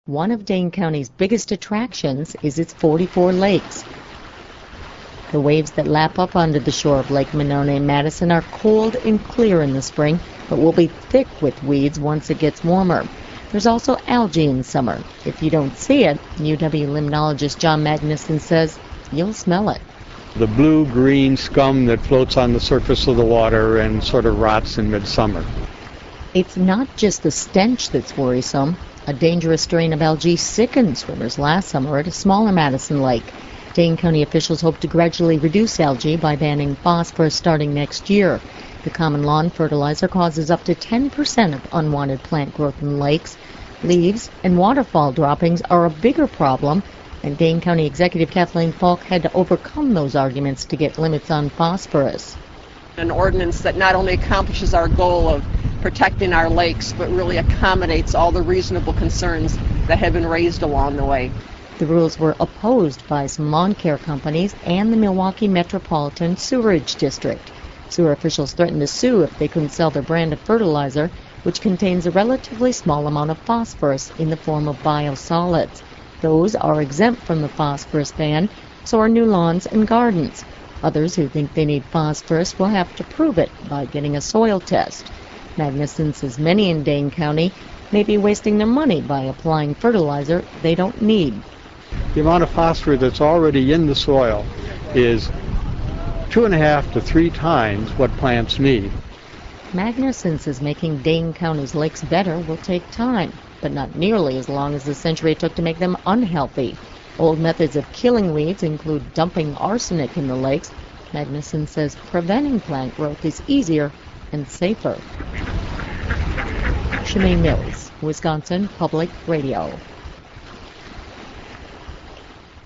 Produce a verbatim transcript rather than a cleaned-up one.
One of Dane County's biggest attractions is its forty-four lakes. The waves that lap up onto the shore of Lake Monone-Madison are cold and clear in the spring, but will be thick with weeds once it gets warmer. There's also algae in summer. If you don't see it, U W limnologist John Magnuson says you'll smell it. The blue-green scum that floats on the surface of the water and sort of rots in midsummer. It's not just the stench that's worrisome. A dangerous strain of algae sickened swimmers last summer at a smaller Madison lake. Dane County officials hope to gradually reduce algae by banning phosphorus starting next year. The common lawn fertilizer causes up to ten percent of unwanted plant growth in lakes. Leaves and waterfall droppings are a bigger problem, and Dane County Executive Kathleen Falk had to overcome those arguments to get limits on phosphorus. An ordinance that not only accomplishes our goal of protecting our lakes, but really accommodates all the reasonable concerns that have been raised along the way. The rules were opposed by some lawn care companies and the Milwaukee Metropolitan Sewerage District. Sewer officials threatened to sue if they couldn't sell their brand of fertilizer, which contains a relatively small amount of phosphorus in the form of biosolids. Those are exempt from the phosphorus ban, so are new lawns and gardens. Others who think they need phosphorus will have to prove it by getting a soil test. Magnuson says many in Dane County may be wasting their money by applying fertilizer they don't need. The amount of phosphorus that's already in the soil is two and a half to three times what plants need. Magnuson says making Dane County's lakes better will take time, but not nearly as long as the century it took to make them unhealthy. Old methods of killing weeds include dumping arsenic in the lakes. Magnuson says preventing plant growth is easier and safer. Shemaine Mills, Wisconsin Public Radio.